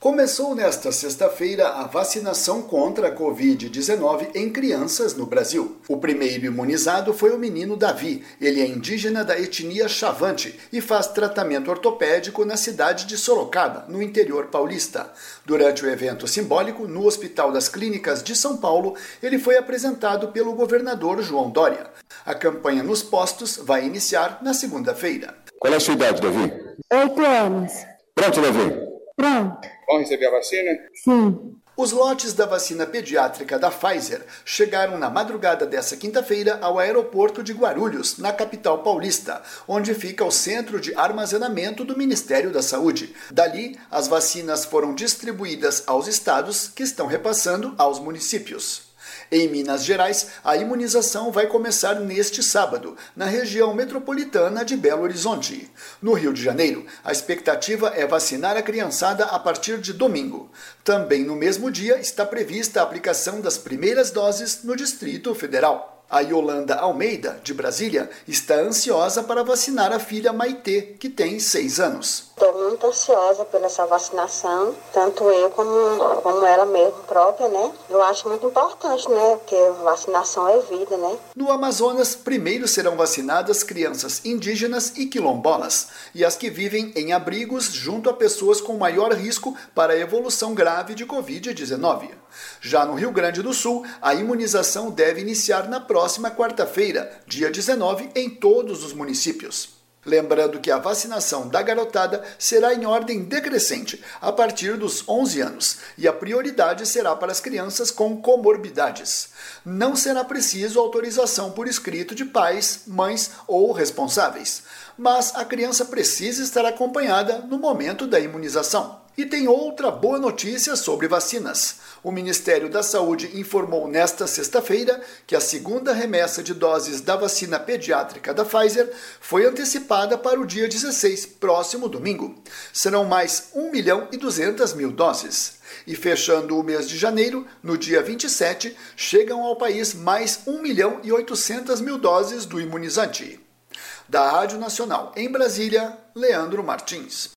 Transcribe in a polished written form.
Começou nesta sexta-feira a vacinação contra a Covid-19 em crianças no Brasil. O primeiro imunizado foi o menino Davi. Ele é indígena da etnia Chavante e faz tratamento ortopédico na cidade de Sorocaba, no interior paulista. Durante o evento simbólico, no Hospital das Clínicas de São Paulo, ele foi apresentado pelo governador João Dória. A campanha nos postos vai iniciar na segunda-feira. Qual é a sua idade, Davi? 8 anos. Pronto, Davi? Pronto. Vão receber a vacina? Sim. Os lotes da vacina pediátrica da Pfizer chegaram na madrugada desta quinta-feira ao aeroporto de Guarulhos, na capital paulista, onde fica o centro de armazenamento do Ministério da Saúde. Dali, as vacinas foram distribuídas aos estados, que estão repassando aos municípios. Em Minas Gerais, a imunização vai começar neste sábado, na região metropolitana de Belo Horizonte. No Rio de Janeiro, a expectativa é vacinar a criançada a partir de domingo. Também no mesmo dia está prevista a aplicação das primeiras doses no Distrito Federal. A Yolanda Almeida, de Brasília, está ansiosa para vacinar a filha Maitê, que tem 6 anos. Estou muito ansiosa por essa vacinação, tanto eu como ela mesmo própria, né? Eu acho muito importante, né? Porque vacinação é vida, né? No Amazonas, primeiro serão vacinadas crianças indígenas e quilombolas, e as que vivem em abrigos junto a pessoas com maior risco para a evolução grave de Covid-19. Já no Rio Grande do Sul, a imunização deve iniciar na próxima quarta-feira, dia 19, em todos os municípios. Lembrando que a vacinação da garotada será em ordem decrescente, a partir dos 11 anos, e a prioridade será para as crianças com comorbidades. Não será preciso autorização por escrito de pais, mães ou responsáveis, mas a criança precisa estar acompanhada no momento da imunização. E tem outra boa notícia sobre vacinas. O Ministério da Saúde informou nesta sexta-feira que a segunda remessa de doses da vacina pediátrica da Pfizer foi antecipada para o dia 16, próximo domingo. Serão mais 1.200.000 doses. E fechando o mês de janeiro, no dia 27, chegam ao país mais 1.800.000 doses do imunizante. Da Rádio Nacional em Brasília, Leandro Martins.